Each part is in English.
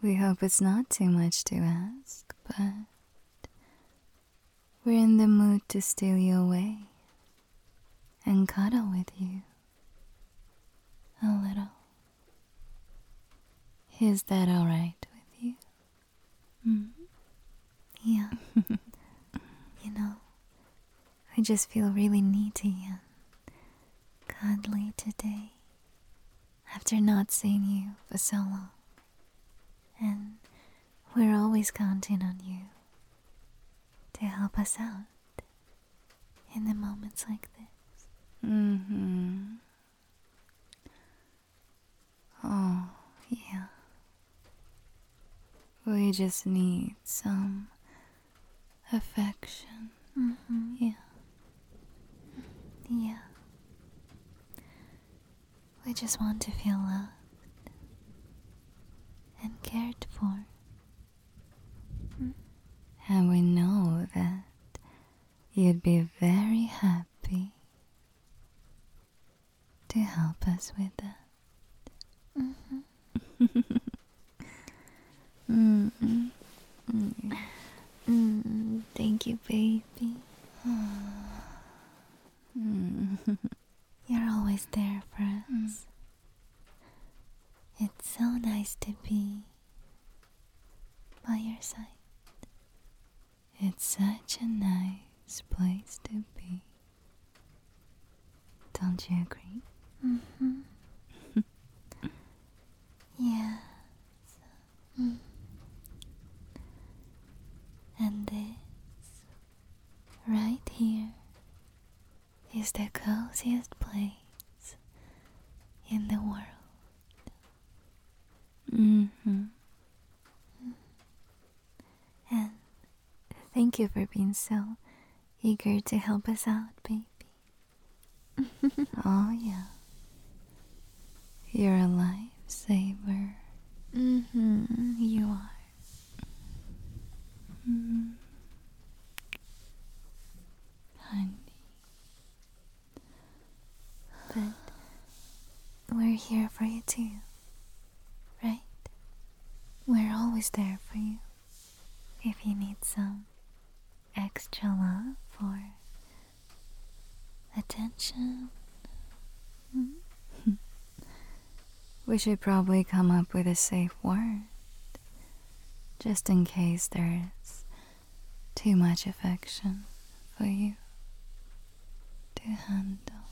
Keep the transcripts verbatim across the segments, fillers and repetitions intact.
We hope it's not too much to ask, but we're in the mood to steal you away and cuddle with you a little. Is that alright with you? Mm. Yeah. You know, I just feel really needy and cuddly today after not seeing you for so long. And we're always counting on you to help us out in the moments like this. Mm-hmm. Oh, yeah. We just need some affection. Mm-hmm. Yeah. Yeah. We just want to feel loved and cared for. And we know that you'd be very happy to help us with that. Mm-hmm. Mm-mm. Mm. Mm, thank you, baby. Mm. You're always there for us. It's so nice to be by your side. It's such a nice place to be. Don't you agree? Mm-hmm. Yes. Mm. And this, right here, is the coziest place in the world. Mm-hmm. And thank you for being so eager to help us out, baby. Oh, yeah. You're a lifesaver. Mm-hmm. You are. Mm. Honey. But we're here for you too, right? We're always there for you if you need some extra love or attention. We should probably come up with a safe word, just in case there's too much affection for you to handle.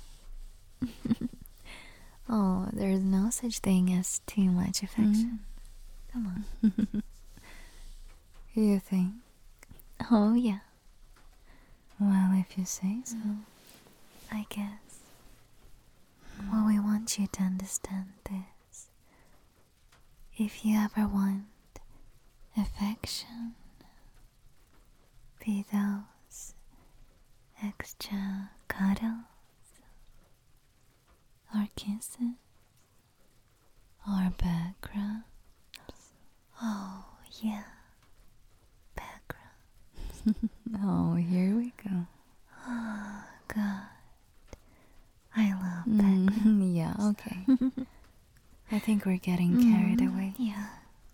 Oh, there's no such thing as too much affection. Mm. Come on. You think? Oh, yeah. Well, if you say so. I guess. What we want you to understand is, if you ever want affection, be those extra cuddles, or kisses, Or background. oh yeah, background. Oh, here we go. Oh God, I love Mm, background. yeah, okay. I think we're getting carried Mm, away. Yeah,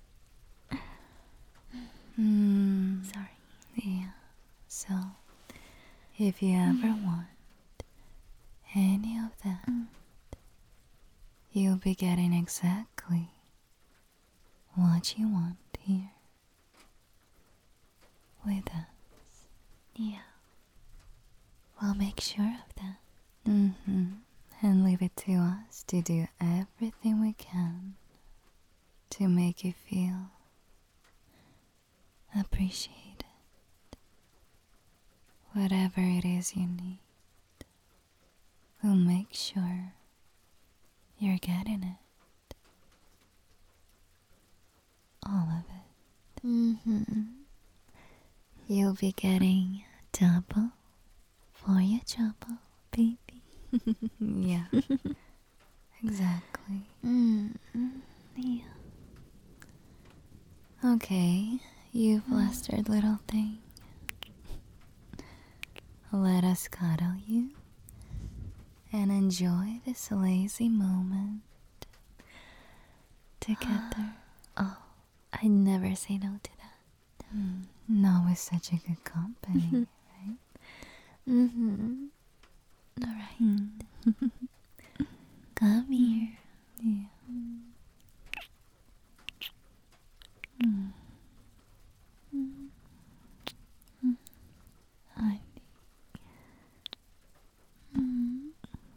Mm, sorry. yeah. So, if you ever want any of that, Mm. you'll be getting exactly what you want here with us. Yeah, we'll make sure of that. Mm-hmm. And leave it to us to do everything we can to make you feel appreciated. Whatever it is you need, we'll make sure you're getting it. All of it. Mm-hmm. You'll be getting double for your trouble, baby. Yeah. Exactly. Mm-hmm. Yeah. Okay, you flustered little thing. Let us cuddle you and enjoy this lazy moment together. Oh, I never say no to that. Mm, not with such a good company, right? Mm-hmm. Alright. Mm. Come here. Yeah. Mm. Mm. I Mm.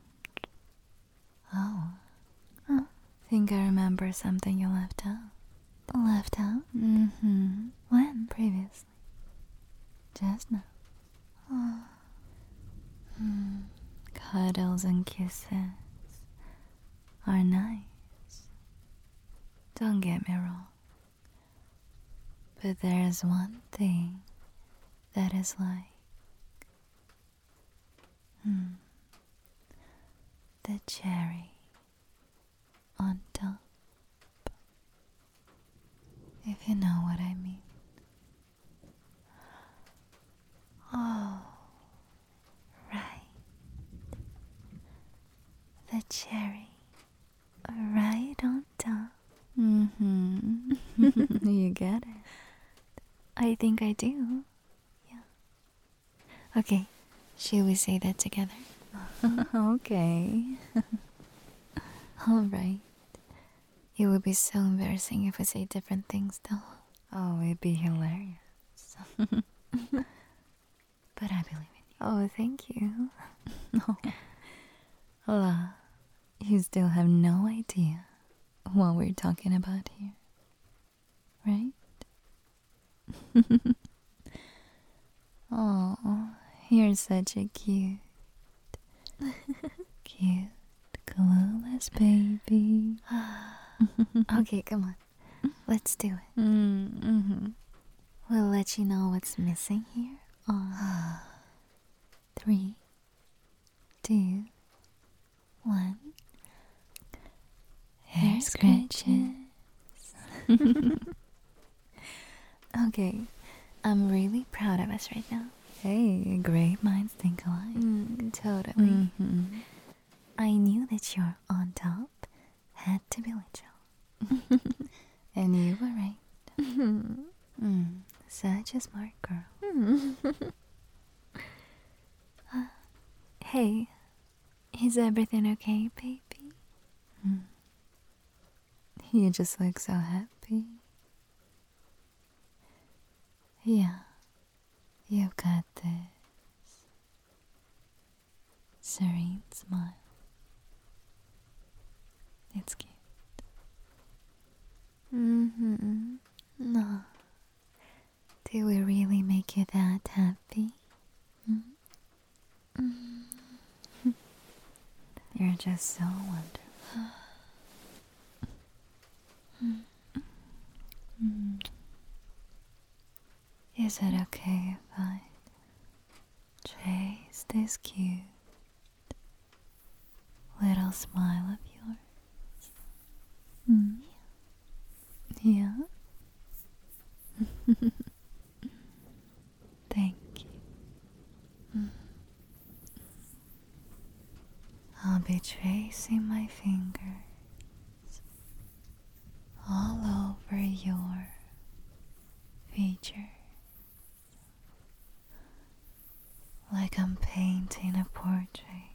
Oh, Oh, think I remember something you left out. left out? Mm-hmm. When? Previously. Just now. Oh. Mm. Cuddles and kisses are nice. Don't get me wrong. But there's one thing that is like hmm, the cherry on top. If you know what I mean. Oh, right. The cherry right on top. Mm-hmm. You get it. I think I do. Yeah. Okay, should we say that together? Okay. Alright. It would be so embarrassing if we say different things though. Oh, it'd be hilarious. But I believe in you. Oh, thank you. No. Hola. You still have no idea what we're talking about here. Right? Oh, you're such a cute, cute, clueless baby. Okay, come on. Let's do it. Mm-hmm. We'll let you know what's missing here on three, two, one. Hair scratches. Okay, I'm really proud of us right now. Hey, great minds think alike. Mm, totally. Mm-hmm. I knew that your on top had to be Lichel. And you were right. Mm, such a smart girl. uh, hey, is everything okay, baby? Mm. You just look so happy. Yeah, you've got this serene smile. It's cute. Mm-hmm. No. Do we really make you that happy? Mm. Mm. You're just so wonderful. Mm. Is it okay if I trace this cute little smile of yours? Mm. Yeah. Thank you. Mm. I'll be tracing my fingers all over your features, like I'm painting a portrait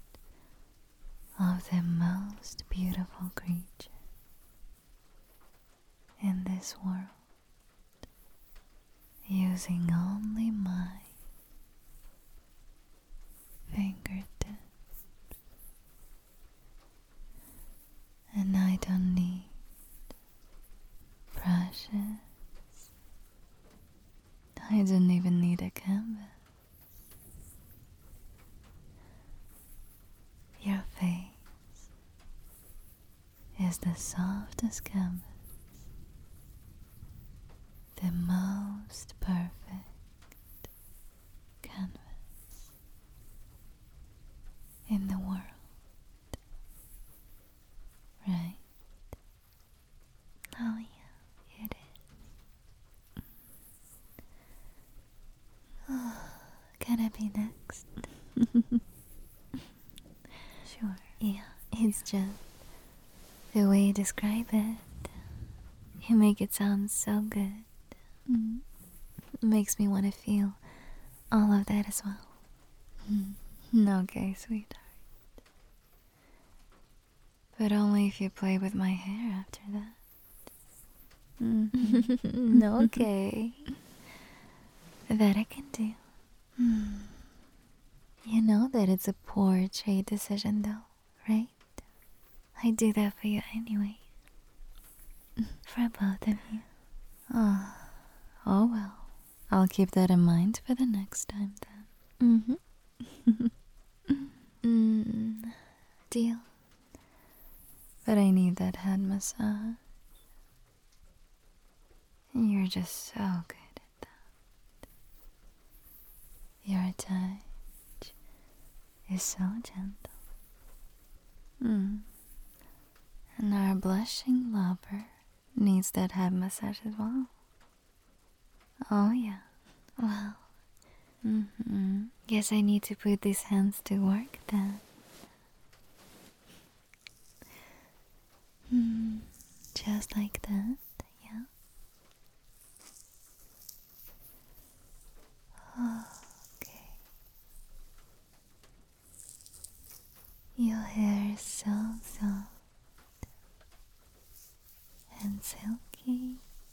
of the most beautiful creature in this world, using only my fingertips. And I don't need brushes. I don't even need a canvas. Your face is the softest canvas, the most perfect canvas in the world, right? Oh, yeah, it is. Oh, can I be next? Sure. Yeah, it's just the way you describe it. You make it sound so good. Mm. It makes me want to feel all of that as well. Mm. Okay, sweetheart. But only if you play with my hair after that. Mm-hmm. Okay. That I can do. You know that it's a poor trade decision, though, right? I do that for you anyway. For both of you. Oh, oh well. I'll keep that in mind for the next time then. Mm-hmm. mm, deal. But I need that head massage. You're just so good at that. Your touch is so gentle. Mm. And our blushing lover needs that head massage as well. Oh yeah. Well, Mm-hmm. guess I need to put these hands to work then. Mm, just like that, yeah. Okay. Your hair is so soft and silky.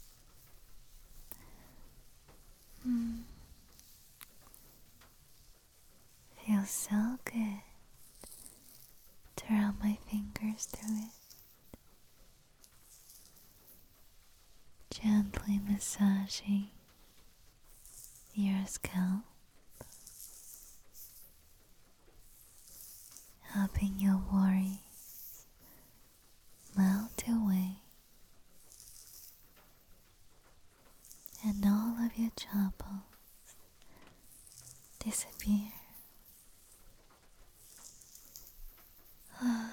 Mm. Feels so good to run my fingers through it, gently massaging your scalp, helping your worries melt away, and all of your troubles disappear. Yeah.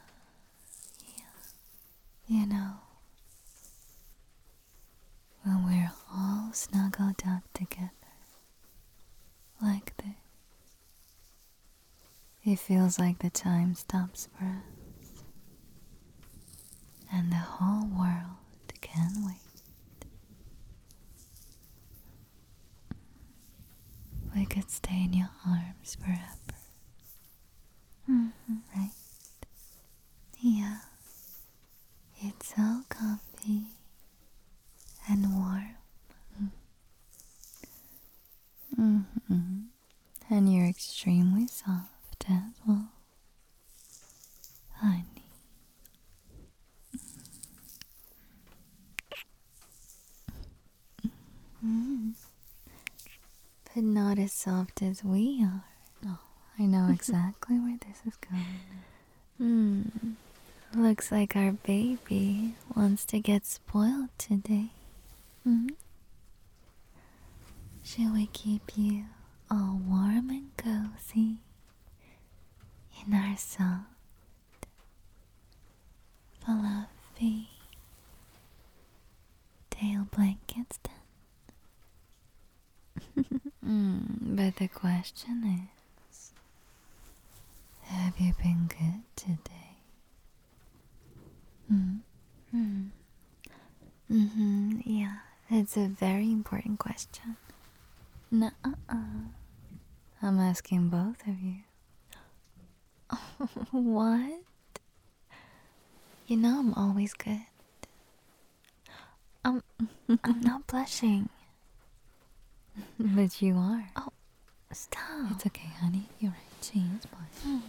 You know, when we're all snuggled up together like this, it feels like the time stops for us, and the whole world can wait. We could stay in your arms forever. Mm-hmm. Right? Yeah. It's so comfy and warm. Mm-hmm. And you're extremely soft as well, honey. Mm. But not as soft as we are. Oh, I know exactly where this is going. Hmm. Looks like our baby wants to get spoiled today. Mm-hmm. Shall we keep you all warm and cozy in our soft, fluffy tail blankets then? Mm, but the question is, have you been good today? Mm. Mm. Mm-hmm, yeah, it's a very important question. Nuh-uh. I'm asking both of you. What? You know I'm always good. Um, I'm not blushing. But you are. Oh, stop. It's okay, honey. You're right. She is blushing.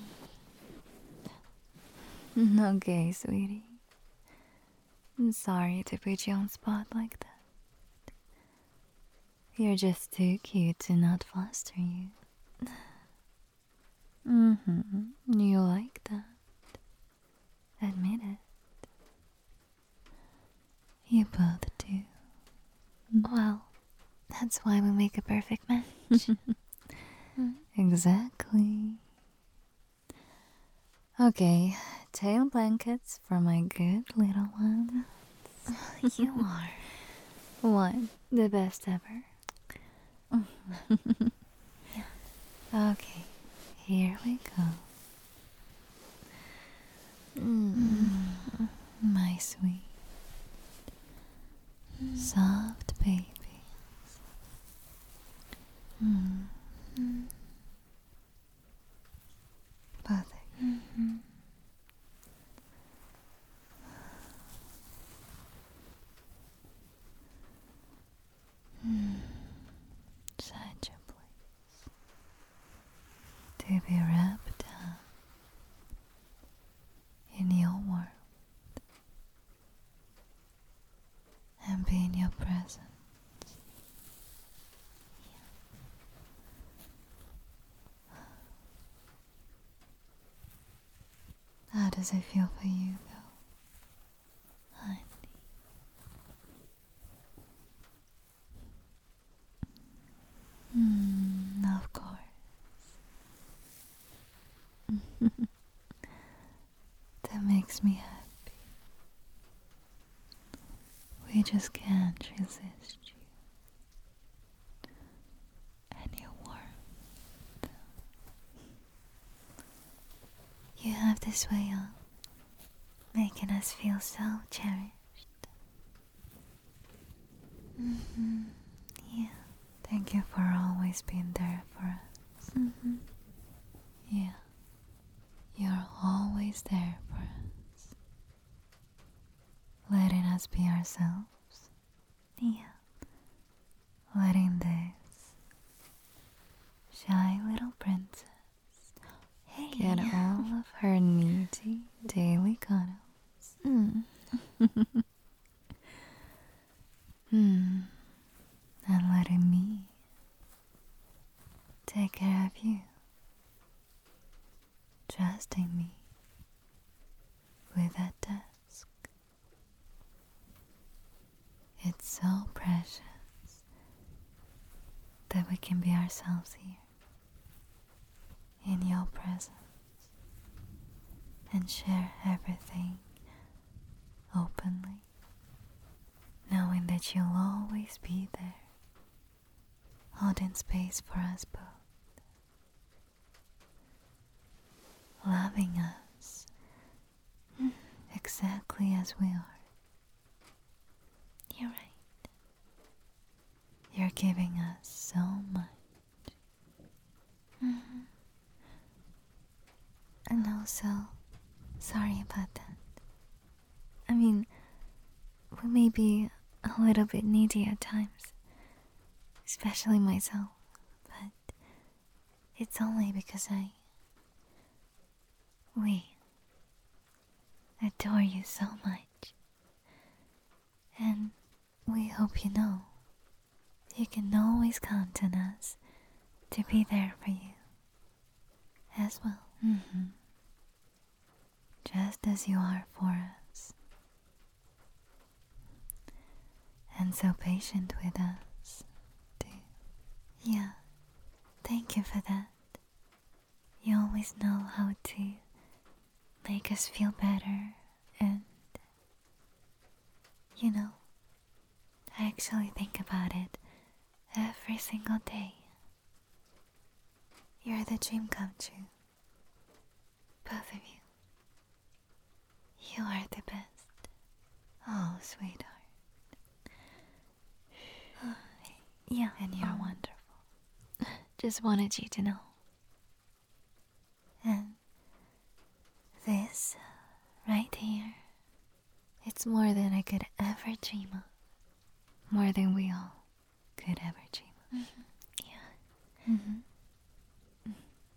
Mm. Okay, sweetie. I'm sorry to put you on spot like that. You're just too cute to not fluster you. Mm-hmm. You like that. Admit it. You both do. Well, that's why we make a perfect match. Exactly. Okay, tail blankets for my good little one. You are. What? The best ever? Yeah. Okay, here we go. Mm. My sweet. to be wrapped up in your world and be in your presence. How does it feel for you, though, honey? Mm, of course. That makes me happy. We just can't resist you and your warmth. You have this way of making us feel so cherished. Mm-hmm. Yeah. Thank you for always being there for us. Mm-hmm. Yeah. You're always there for us. Letting us be ourselves. Yeah. Letting this shy little princess Hey. get all of her needy daily cuddles. Mm. Hmm. And letting me take care of you. Trusting me with that task. It's so precious that we can be ourselves here in your presence and share everything openly, knowing that you'll always be there, holding space for us both, loving us exactly as we are. You're right. You're giving us so much. Mm-hmm. And also, sorry about that. I mean, we may be a little bit needy at times, especially myself, but it's only because I... we adore you so much. And we hope you know you can always count on us to be there for you as well. Mm-hmm. Just as you are for us. And so patient with us, too. Yeah, thank you for that. You always know how to make us feel better, and you know, I actually think about it every single day. You're the dream come true. Both of you. You are the best. Oh, sweetheart. Yeah. And you're um, wonderful. Just wanted you to know. And this right here, it's more than I could ever dream of. More than we all could ever dream of. Mm-hmm. Yeah. Mm-hmm.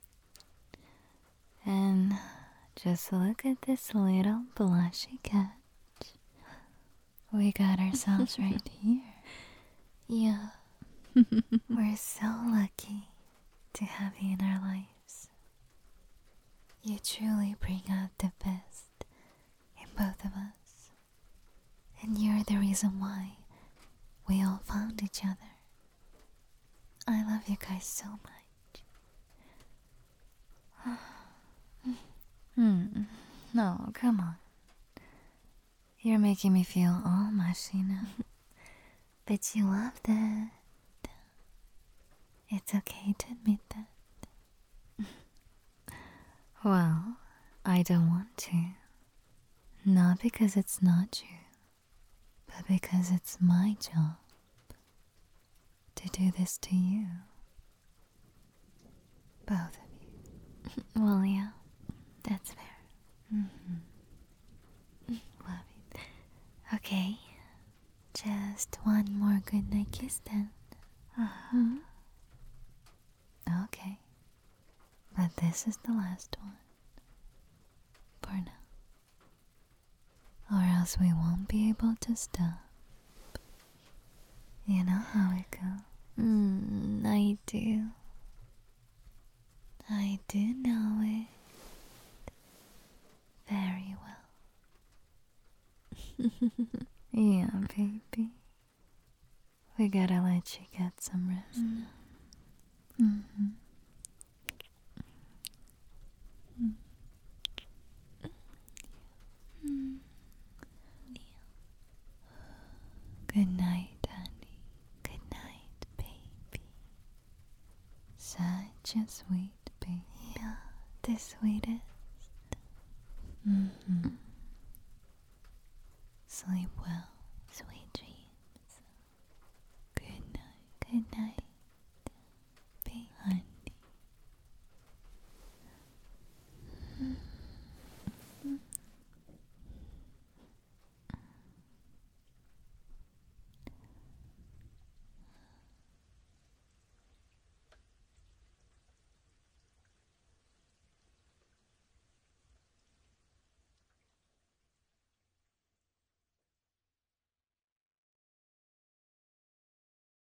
And just look at this little blushy cat. We got ourselves right here. Yeah. We're so lucky to have you in our lives. You truly bring out the best in both of us. And you're the reason why we all found each other. I love you guys so much. Hmm. No, come on. You're making me feel all mushy now. But you love that. It's okay to admit that. Well, I don't want to. Not because it's not true, but because it's my job to do this to you. Both of you. Well, yeah, that's fair. Mm-hmm. Love it. Okay, just one more goodnight kiss then. Uh-huh. Okay. But this is the last one. For now. Or else we won't be able to stop. You know how it goes. Mm, I do. I do know it very well. Yeah, baby. We gotta let you get some rest Mm. now. Mm-hmm. Mm. Good night, honey. Good night, baby. Such a sweet baby. Yeah, the sweetest. Mm-hmm. Sleep well. Sweet dreams. Good night. Good night.